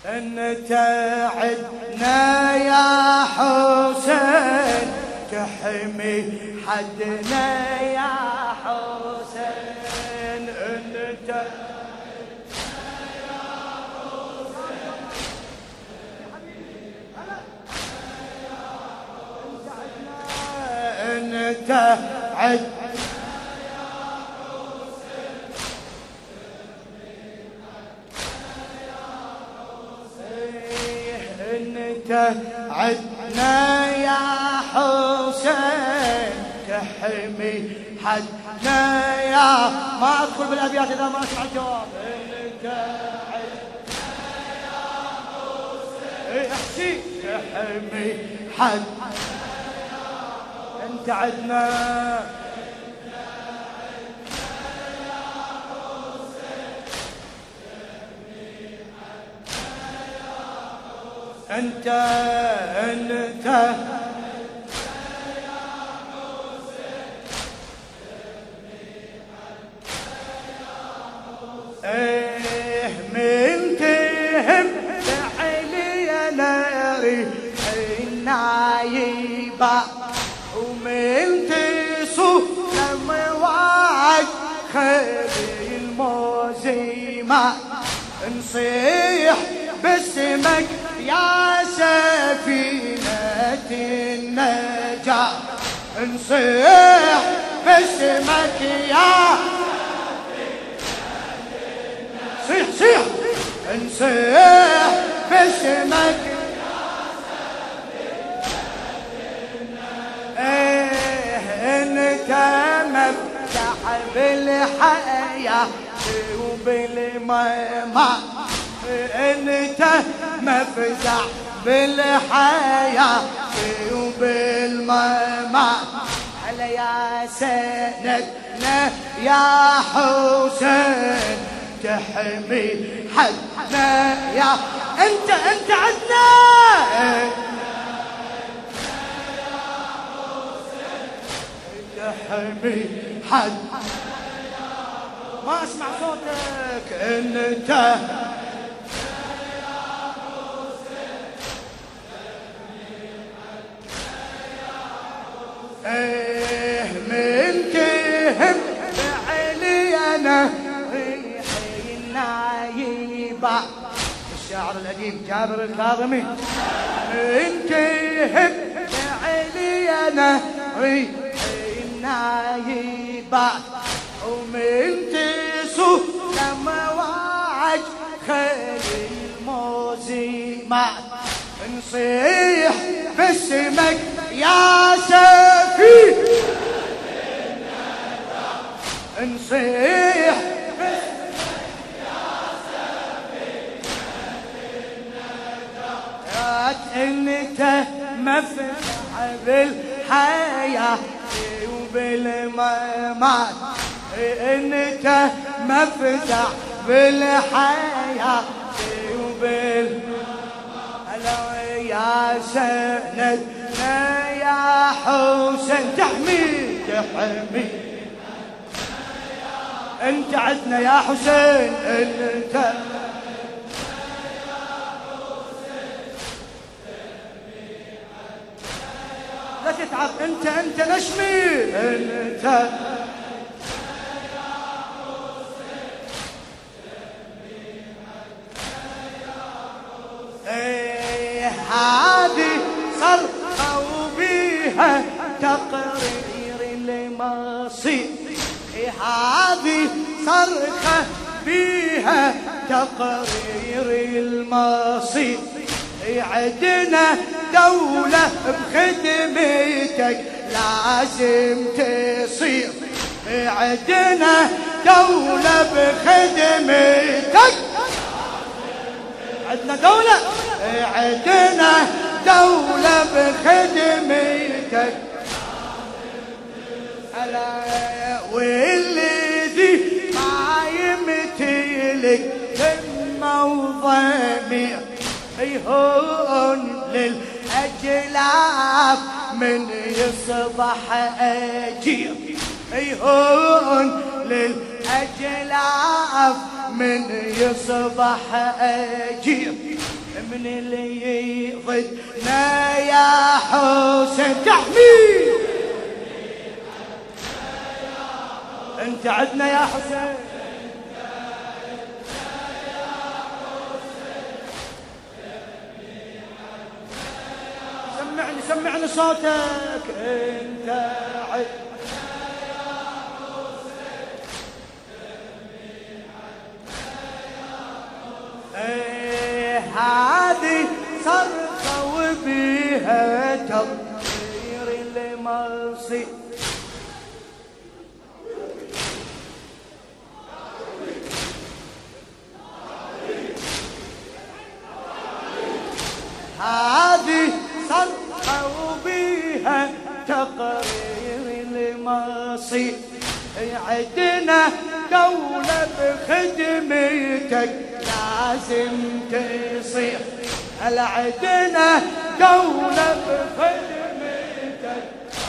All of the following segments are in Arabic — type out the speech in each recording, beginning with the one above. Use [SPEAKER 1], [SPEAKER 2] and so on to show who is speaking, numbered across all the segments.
[SPEAKER 1] انت عدنا يا حسين تحمي حدنا يا حسين. انت انت عدنا انت عدنا يا حسين تحمي حدنا يا. ما ادخل بالابيات اذا ما اسمع الجواب. انت عدنا يا حسين احكي تحمي حدنا يا حسين. انت عدنا انت ايه من تهم علي ناري النايبة ومن تصوف لمواج خير الموزيمة نصيح باسمك يا سفينة النجاة نصيح باسمك يا صيح صيح نصيح باسمك يا سفينة ايه انت مفتاح بالحياة وبالممات. انت مفزع بالحياة وبالممات. على يا سندنا يا حسين تحمي حدنا يا. انت عدنا تحمي حدنا. ما اسمع صوتك. انت ايه من تهم بعلي انا ريحي النايبة. الشاعر الأديب جابر الكاظمي. من تهم بعلي انا ريحي النايبة ومن تصوف لمواج خير الموزيمات نصيح باسمك يا سفي نصيح باسمك يا سفي. انت مفتاح بالحياة وبالممات. انت مفتاح بالحياة وبالممات. يا سندنا يا حسين تحمي انت عدنا يا حسين. انت لا تتعب. انت نشمي. انت هذه صرخة وبيها تقرير المصير. هذه صرخة بيها تقرير المصير. عدنا دولة بخدمتك لازم تصير. عدنا دولة بخدمتك. عدنا دولة. عدنا دولة بخدمتك. والذي ما يمتلك همة وضمير يهون للأجلاف من يصبح أجير. يهون للأجلاف من يصبح أجير من اللي ضدنا يا حسين تحمي انت عدنا يا حسين سمعني صوتك انت عدنا هذه صرخة وبيها تطير المرسي هذه صرخة وبيها تقرير المرسي عدنا دولة بخدمتك لازم تصير هلا عدنا دولة بخدمتك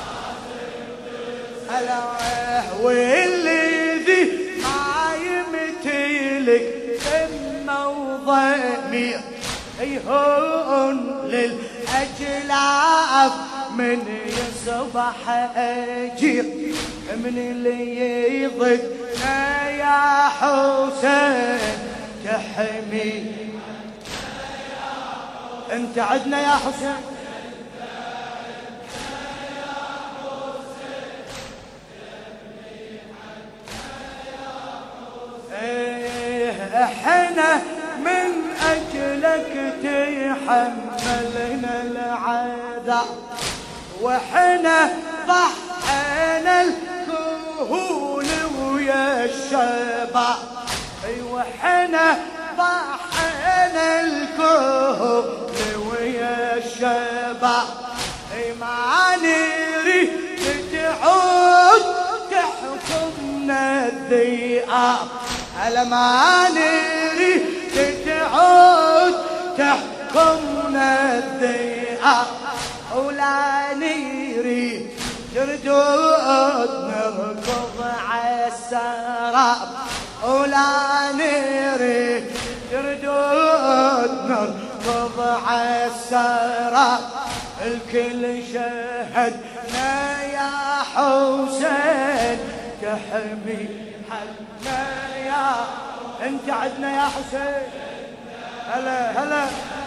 [SPEAKER 1] هلا واللي ذي ما يمتلك ذمة وضمير يهون للأجلاف من يصبح أجير من اللي ضدنا يا حسين تحمي انت عدنا يا حسين احنا من اجلك تحملنا العذاب واحنا ضحينا الكهول ويا الشباب ايوه احنا ضحينا الكهول ويا الشباب اي ما نريد تعود تحكمنا الذئاب على ما نريد تعود تحكمنا الذئاب ولا نريد تردود نركض عالسراب ولا نريد تردود نركض عالسراب الكل شهدنا يا حسين تحمي حقنا يا انت عدنا يا حسين هلا هلا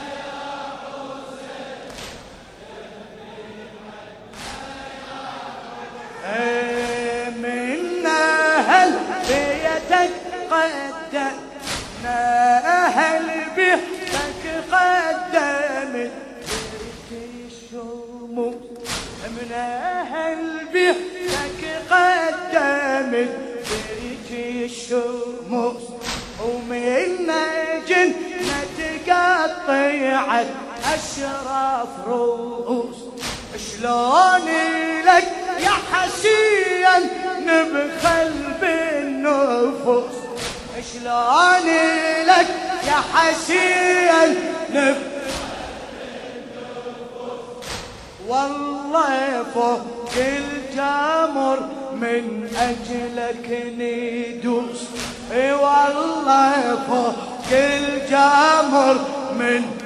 [SPEAKER 1] من أهل بيتك قدمنا أهل بيتك قدمت بريك الشموس من أهل بيتك قدمت بريك الشموس ومن جنة قطعت أشرف رؤوس شلون لك يا حسين نبخل بالنفوس شلون لك يا حسين نبخل بالنفوس والله فوق الجمر من أجلك ندوس والله فوق الجمر من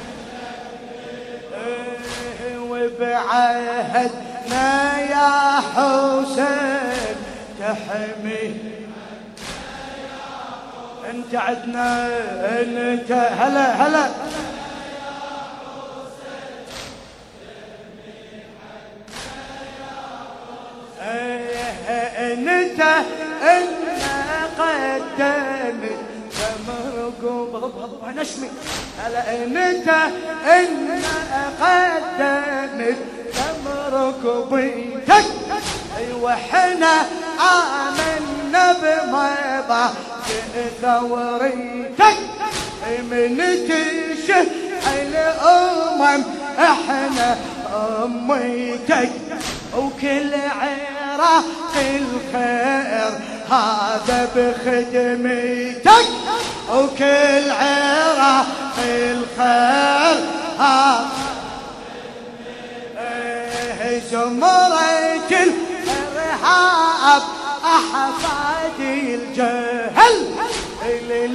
[SPEAKER 1] وبعهدنا يا حسين تحمي انت عدنا انت هلا هلا انت قدمت مرقوب نشمي هلا انت قدمت مرقوبيتك ايوه احنا امنا بما ثوريتك من تشهد الامم احنا اميتك وكل عراق الخير هذا بخدمتك وكل عراق الخير هذا زمرة الإرهاب أحفاد الجهل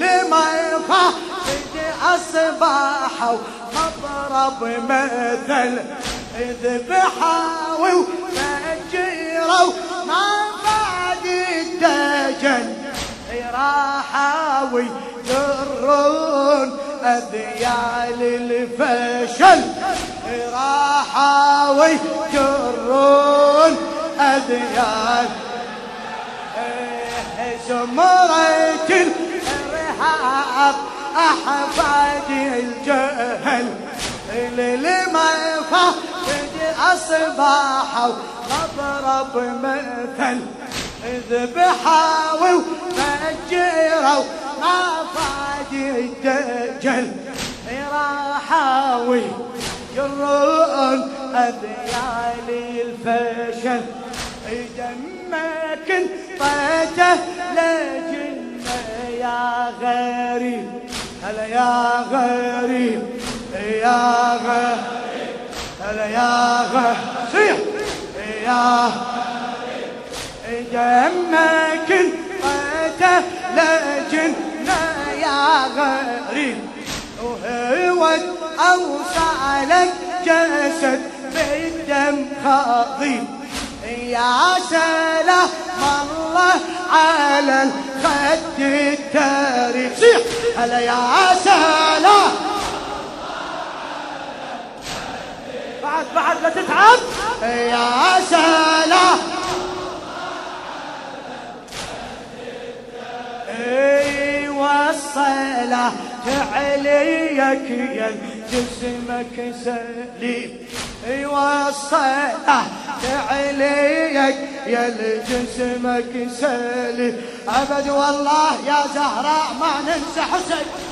[SPEAKER 1] أصبحوا مضرب مثل، ذبحوا وفجروا ما بعد الدجل، راحوا يجرون أذيال الفشل، راحوا يجرون أذيال زمرة الإرهاب أحفاد الجهل، لما فقد أصبحوا مضرب مثل، ذبحوا وفجروا ما فاد الدجل، راحوا يجرون أذيال الفشل، دمك انطيته لجنة يا غريب، هلا يا غريب يا غريب، هلا يا غريب يا دمك انطيته لجنة يا غريب، وهو أوصى لك جسد بالدم خضيب، يا سلام الله على الخد التاريخ، صيح هلا يا سلام، بعد لا تتعب، يا سلام والصلاة عليك يا جسمك سليم، والصلاة عليك يا جسمك سليم، أبد والله يا زهراء ما ننسى حسين.